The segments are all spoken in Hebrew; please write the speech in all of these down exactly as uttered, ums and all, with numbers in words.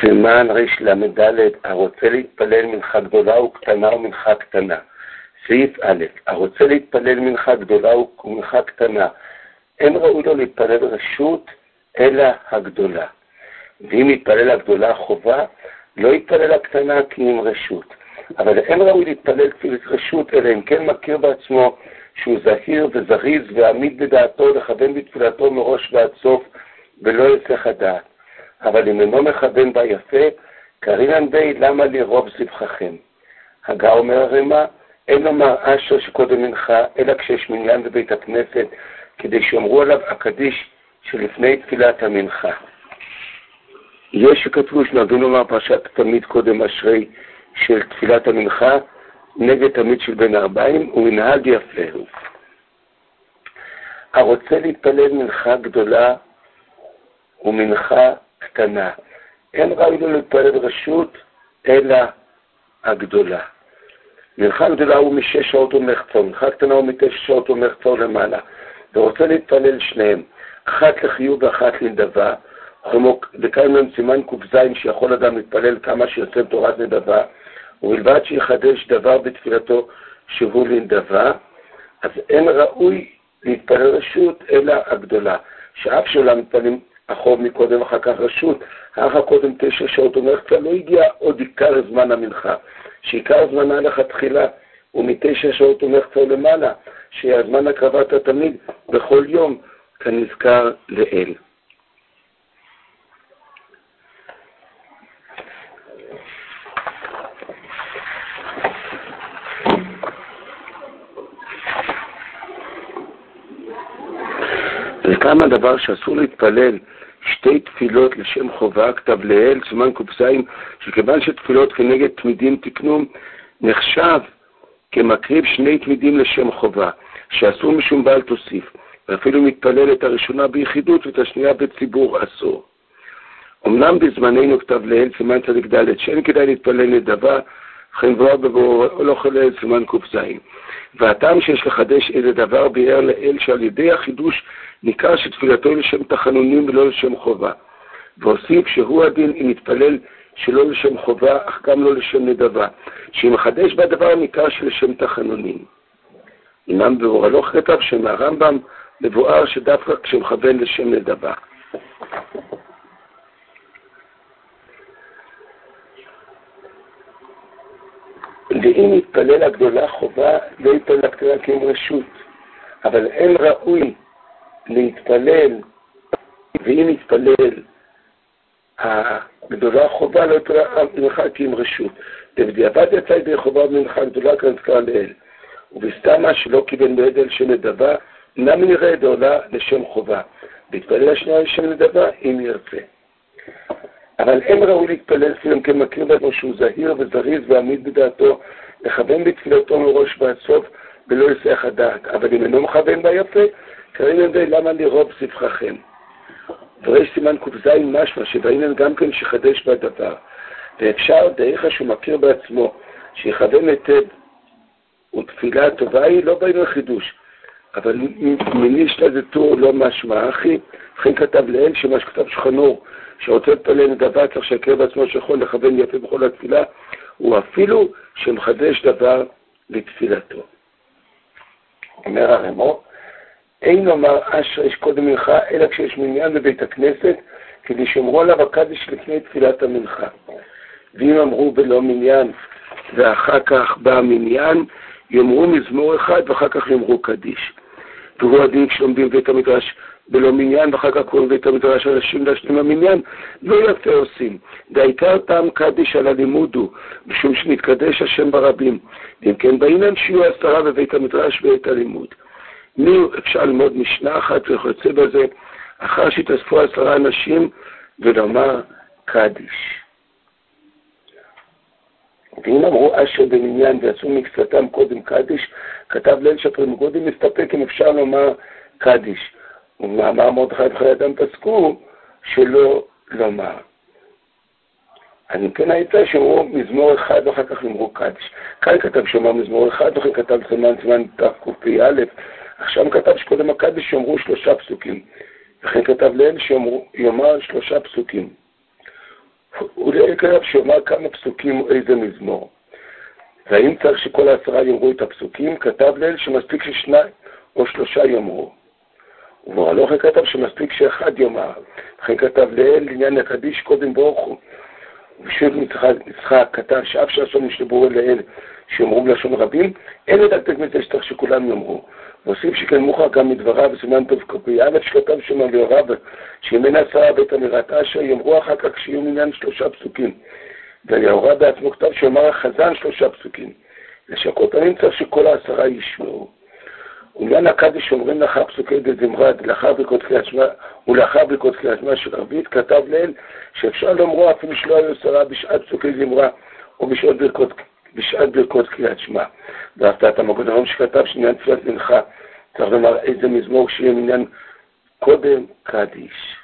סימן ריש למד' הרוצה להתפלל מנחה גדולה וקטנה ומנחה קטנה. סעיף א', הרוצה להתפלל מנחה גדולה ומנחה קטנה, אין ראוי לו להתפלל רשות אלא הגדולה. ואם יתפלל הגדולה חובה, לא יתפלל הקטנה כי עם רשות. אבל אין ראוי להתפלל תפילת רשות, אלא אם כן מכיר בעצמו שהוא זהיר וזריז ועמיד בדעתו לכוון בתפילתו מראש ועד סוף ולא יצליח הדעת. אבל אם אינו מכוון בה יפה, קרינן בי למה לרוב זבחכם. הגה אומר הרמ"א, אין לומר אשר שקודם מנחה, אלא כשיש מניין בבית הכנסת, כדי שאומרו עליו הקדיש שלפני תפילת המנחה. יש שכתבו שנבין לומר פרשת תמיד קודם אשרי של תפילת המנחה, נגד תמיד של בן ארבעים, ומנהג יפה הוא. הרוצה להתפלל מנחה גדולה ומנחה קטנה, אין ראוי לו להתפלל רשות אלא הגדולה. מנחה גדולה הוא משש שעות ומחצור, מנחה קטנה הוא מתשע שעות ומחצור למעלה, ורוצה להתפלל שניהם, אחת לחיוב ואחת לנדבה, וכאן סימן ק"ז שיכול אדם להתפלל כמה שיוצא תורת נדבה, ובלבד שיחדש דבר בתפילתו שהוא לנדבה, אז אין ראוי להתפלל רשות אלא הגדולה, שאף שעולם מתפללים אחוב מקודם אחר כך רשות, אחר קודם תשע שעות ומחצה, לא הגיע עוד עיקר זמן המנחה, שעיקר זמנה לכתחילה הוא מתשע שעות ומחצה למעלה, שהזמן הקרבת התמיד בכל יום כנזכר לאל. וכמה דבר שאסור להתפלל שתי תפילות לשם חובה, כתב לאל, סימן ק"ז, שכיוון שתפילות כנגד תמידים תקנום, נחשב כמקריב שני תמידים לשם חובה, שאסור משום בעל תוסיף, ואפילו מתפלל את הראשונה ביחידות ואת השנייה בציבור אסור. אמנם בזמננו כתב לאל, סימן צדיק ד', שאין כדאי להתפלל נדבה, וכן בוא בבוא לא חלל, סימן ק"ז. והטעם שיש לחדש איזה דבר ביאר לאל שעל ידי החידוש ניכר שתפילתו לשם תחנונים ולא לשם חובה. והוסיף שהוא הדין אם יתפלל שלא לשם חובה, אך גם לא לשם נדבה, שאם מחדש בדבר ניכר שלשם תחנונים. אינם בבואר הלוך כתב שמהרמב"ם מבואר שדווקא כשמכוון לשם נדבה. ואם יתפלל הגדולה חובה, לא יתפלל הקטנה כי עם רשות. אבל אין ראוי להתפלל, ואם יתפלל הגדולה חובה, לא יתפלל מנחה כי עם רשות. ובדיעבד יצא ידי חובה במנחה גדולה כנזכר לאל. ובסתמה שלא קיבל בעדל של נדבה, נם נראה דעולה לשם חובה. והתפלל השנייה לשם נדבה, אם ירצה. אבל אין ראוי להתפלל סביבם כמכיר בעצמו שהוא זהיר וזריז ועמיד בדעתו, לכוון בתפילתו מראש ועד סוף ולא יסח הדעת. אבל אם אינו מכוון בה יפה, קרינן בי למה לרוב זבחכם. וריש סימן ק"ז משמע שבעינן גם כן שחדש בדבר. ואפשר דעיך שהוא מכיר בעצמו, שיכוון היטב, ותפילה הטובה היא לא בעין החידוש. אבל מניש לזה טור לא משמע אחי, וכן כתב לאל שמה שכתב שכנור, שרוצה להתפלל נדבה צריך שיכיר בעצמו שיכול לכוון יפה בכל התפילה, הוא אפילו שמחדש דבר לתפילתו. אומר הרמ"א, אין לומר אשר יש קודם מנחה, אלא כשיש מניין בבית הכנסת, כדי שאומרו עליו הקדיש לפני תפילת המנחה. ואם אמרו בלא מניין, ואחר כך בא מניין, יאמרו מזמור אחד ואחר כך יאמרו קדיש. והוא הדין כשלומדים בית המדרש בלא מניין, ואחר כך קוראים בית המדרש אנשים להשלים המניין, לא יפה עושים. והעיקר טעם קדיש על הלימוד הוא, משום שנתקדש השם ברבים. ואם כן בעינן שיהיו עשרה בבית המדרש ואת הלימוד. מי אפשר ללמוד משנה אחת וכיוצא בזה, אחר שהתאספו עשרה אנשים ולומר קדיש. ואם אמרו אשר במניין ויצאו מקצתם קודם קדיש, כתב לאל שפרים קודם מסתפק אם אפשר לומר קדיש. ומאמר מרדכי וחיי אדם פסקו שלא לומר. אני כן הייתה שאומרו מזמור אחד ואחר כך אמרו קדיש. כאן כתב שאומר מזמור אחד וכן כתב סימן סימן תקפ"א, עכשיו כתב שקודם הקדיש שאומרו שלושה פסוקים. וכן כתב לאל שיאמר שלושה פסוקים. ולאל כתב שאומר כמה פסוקים או איזה מזמור. והאם צריך שכל העשרה יאמרו את הפסוקים? כתב לאל שמספיק ששניים או שלושה יאמרו. ובהלכה כתב שמספיק שאחד יאמר. לכן כתב לאל לעניין הקדיש קודם ברוך הוא. ושוב יצחק כתב שאף שהשון נשתברו לאל שיאמרו בלשון רבים, אין לדקדק מזה שצריך שכולם יאמרו. והוסיף שכן מוכר גם מדבריו בסימן טוב קופי א' שכתב שאומר ליוריו שימנה עשרה בית אמירת אשר יאמרו אחר כך שיהיו מניין שלושה פסוקים. וליהורע בעצמו כתב שאומר החזן שלושה פסוקים. לשקותנים צריך שכל העשרה ישמעו. ולעניין הקדיש אומרים לאחר פסוקי דזמרד, לאחר ברכות קריאת שמע ולאחר ברכות קריאת שמע של ערבית, כתב לאל שאפשר לומרו אפילו שלא היו עשרה בשעת פסוקי זמרה או בשעת ברכות, בשעת ברכות קריאת שמע. והפתעת המגן אברהם שכתב שעניין תפילת מנחה צריך לומר איזה מזמור שיהיה מניין קודם קדיש.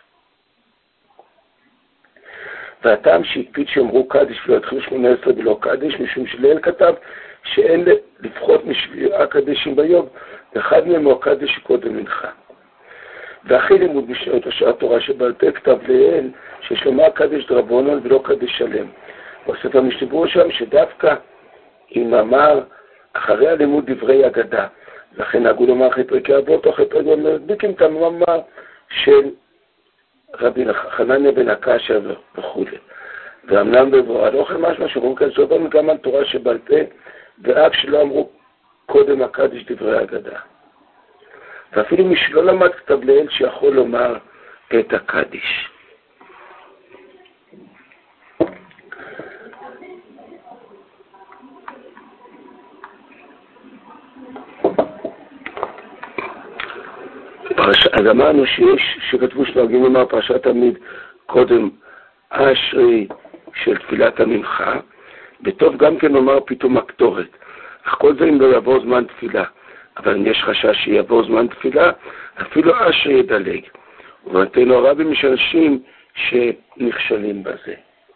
והטעם שהקפיד שאמרו קדיש ולא התחילו שמונה עשרה בלא קדיש, משום שלאל כתב שאין לפחות משביעה קדישים ביום, ואחד מהם הוא הקדיש שקודם מנחה. ואחרי לימוד משנות השעה תורה שבעל פה כתב לאל שיש לומר קדיש דרבנן ולא קדיש שלם. בספר משתברו שם שדווקא אם אמר אחרי הלימוד דברי אגדה, לכן נהגו לומר אחרי פרקי אבות או אחרי פרקי אבות, מדביקים את המאמר של רבי חנניה בן הקשיא וכו'. ואמנם בבוא, לא אוכל משמע שאומרים כאן שאומרים גם על תורה שבעל פה, ואף שלא אמרו קודם הקדיש דברי אגדה. ואפילו מי שלא למד כתב לאל שיכול לומר את הקדיש. אז אמרנו שיש, שכתבו שנוהגים לומר פרשת תמיד קודם אשרי של תפילת המנחה, וטוב גם כן לומר פתאום הקטורת. אך כל זה אם לא יבוא זמן תפילה, אבל אם יש חשש שיבוא זמן תפילה, אפילו אשרי ידלג. ובנתנו הרבים יש אנשים שנכשלים בזה.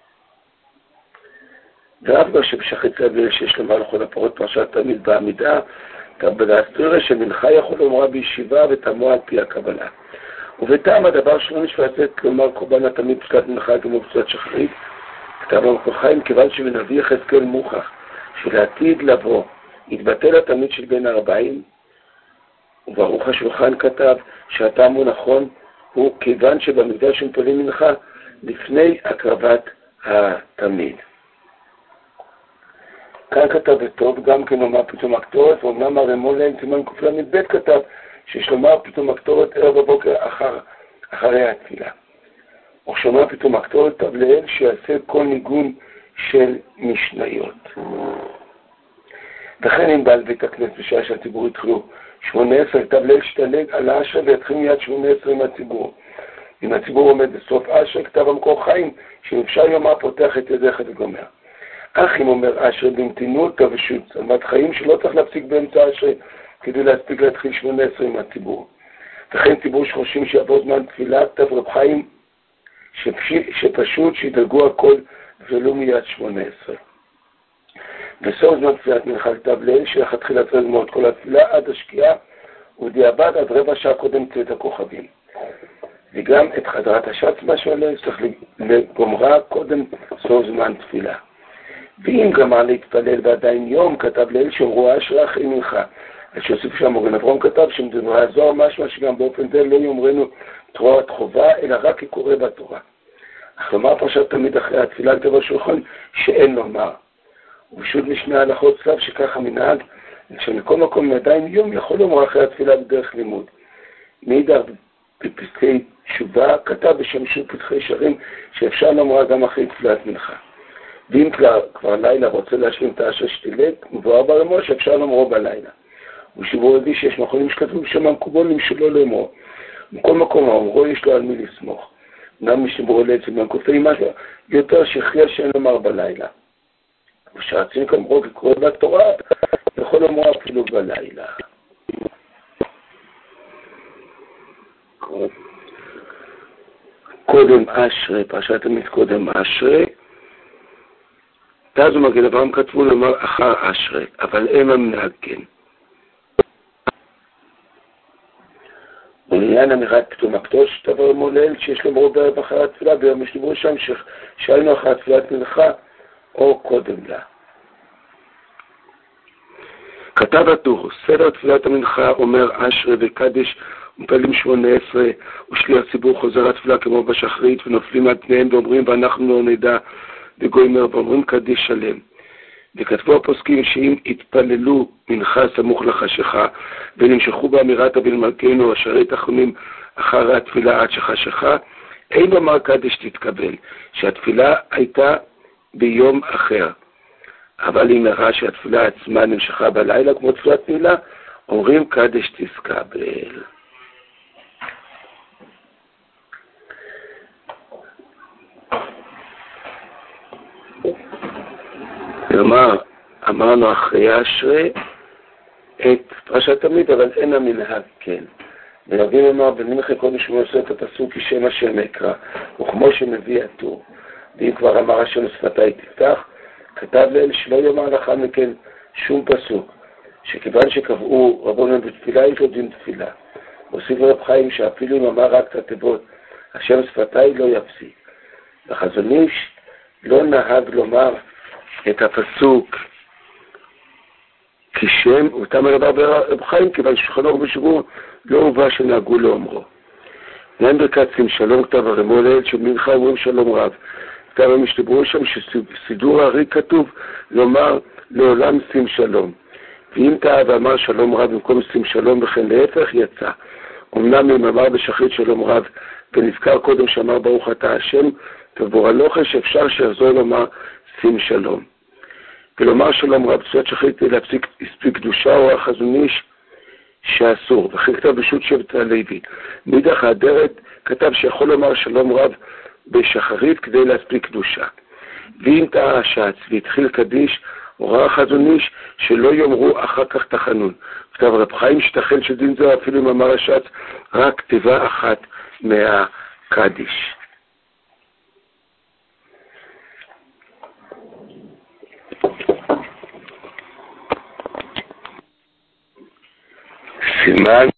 ואף גם שבשחצי אביל שיש לומר לכל הפרות פרשת תמיד בעמידה, להסתיר שמנחה יכול לומרה בישיבה ותמוה על פי הקבלה. ובטעם הדבר שלא נשמע לצאת כלומר קורבן התמיד פסקת מנחה כמו פסקת שחרית, כתב המקור חיים כיוון שמנביא יחזקאל מוכח שלעתיד לבוא יתבטל התמיד של בין הארבעים, וברוך השולחן כתב שהטעם הוא נכון, הוא כיוון שבמקדש מתפללים מנחה לפני הקרבת התמיד. כאן כתב וטוב, גם כן לומר פתאום הקטורת, ואומנם הרמון להם סימן קופלמית ב' כתב שיש לומר פתאום הקטורת ערב בבוקר אחר, אחרי התפילה. או שאומר פתאום הקטורת טוב לאל שיעשה כל ניגון של משניות. וכן אם בעל בית הכנסת בשעה שהציבור התחילו שמונה עשרה, כתב לאל שתלג על האשר ויתחיל מיד שמונה עשרה עם הציבור. אם הציבור עומד בסוף אשר, כתב המקור חיים שאפשר יאמר פותח את ידיך וגומר. אך אם אומר אשר במתינות ושות' עמד חיים שלא צריך להפסיק באמצע אשר כדי להספיק להתחיל שמונה עשרה עם הציבור. וכן ציבור שחושבים שיבוא זמן תפילה, כתב רב חיים שפשוט שידלגו הכל ולא מיד שמונה עשרה. בסוף זמן תפילת מנחה כתב לאל שלכתחילה צריך לגמור את כל התפילה עד השקיעה, ובדיעבד עד רבע שעה קודם צאת הכוכבים. וגם את חדרת השץ משהו עליהם צריך לגומרה קודם סוף זמן תפילה. ואם גמר להתפלל ועדיין יום, כתב לאל שאומרו אשרי אחרי מנחה. אז שהוסיף שם מורן אברהם כתב שמדברי הזוהר משמע שגם באופן זה לא יאמרנו תורת חובה, אלא רק כקורא בתורה. אך לומר פרשת תמיד אחרי התפילה כתב השולחן שאין לומר. ובשו"ת משנה הלכות צו שככה מנהג, שמכל מקום עדיין יום יכול לומר אחרי התפילה בדרך לימוד. מאידך בפסקי תשובה כתב בשם שו"ת פתחי שערים שאפשר לומר גם אחרי תפילת מנחה. ואם כבר, כבר לילה רוצה להשלים את האשר שתילג, מבואר ברמור שאפשר לומרו בלילה. ושבו הביא שיש מכונים שכתבו בשם המקובולים שלא לאמרו. מכל מקום האומרו יש לו על מי לסמוך. גם משבו אלה אצל מנקופים משהו, יותר שכריע שאין לומר בלילה. ושרצים כאמרו כקורא בתורה, יכול לומר אפילו בלילה. קודם אשרי, פרשת תמיד קודם אשרי, תאז ומגן אברהם כתבו לומר אחר אשרי, אבל הם המנהג כן. ולעניין לעניין אמירת פתאום הקדוש, דבר מולל שיש לומרו בערב אחר התפילה, ביום יש לומרו שם ששאלנו אחר תפילת מנחה או קודם לה. כתב הטור, סדר תפילת המנחה אומר אשרי וקדש ומפעלים שמונה עשרה, ושליח ציבור חוזר התפילה כמו בשחרית, ונופלים על פניהם ואומרים ואנחנו לא נדע, וגוימר ואומרים קדיש שלם. וכתבו הפוסקים שאם התפללו מנחה סמוך לחשיכה, ונמשכו באמירת אבינו מלכנו השרת אחרונים אחר התפילה עד שחשיכה, אין לומר קדיש תתקבל, שהתפילה הייתה ביום אחר. אבל אם נראה שהתפילה עצמה נמשכה בלילה כמו תפילת נעילה, אומרים קדיש תתקבל. כלומר, אמרנו אחרי אשרי את פרשת תמיד, אבל אין המנהג כן. ורבים אמר, בנמחי כל משמוע עושה את הפסוק כי שם השם אקרא, וכמו שמביא הטור. ואם כבר אמר השם שפתי תפתח, כתב לאל שלא יאמר לאחר מכן שום פסוק, שכיוון שקבעו רבנו בתפילה יש לו דין תפילה. הוסיף רב חיים שאפילו אם אמר רק את התיבות, השם שפתי לא יפסיק. החזון איש לא נהג לומר את הפסוק כשם, אותם הרב רב חיים, כיוון ששולחן ערוך בשבוע לא הובא שנהגו לאומרו. נעים ברכת שים שלום, כתב הרמו לאל שמנחה אומרים שלום רב. כתב המשתברו שם שסידור הארי כתוב לומר לעולם שים שלום. ואם טעה ואמר שלום רב במקום שים שלום וכן להפך יצא. אמנם אם אמר בשחרית שלום רב ונזכר קודם שאמר ברוך אתה השם, ובורלוכה שאפשר שיחזור לומר שים שלום. ולומר שלום רב, צוות שחרית להפסיק הספיק קדושה או החזון איש שאסור. וכן כתב בשו"ת שבט הלוי. מאידך האדרת כתב שיכול לומר שלום רב בשחרית כדי להספיק קדושה. ואם טעה השץ והתחיל קדיש, הוראה החזון איש שלא יאמרו אחר כך תחנון. כתב רב חיים שתחל שדין זה אפילו אם אמר השץ רק כתיבה אחת מהקדיש. סימן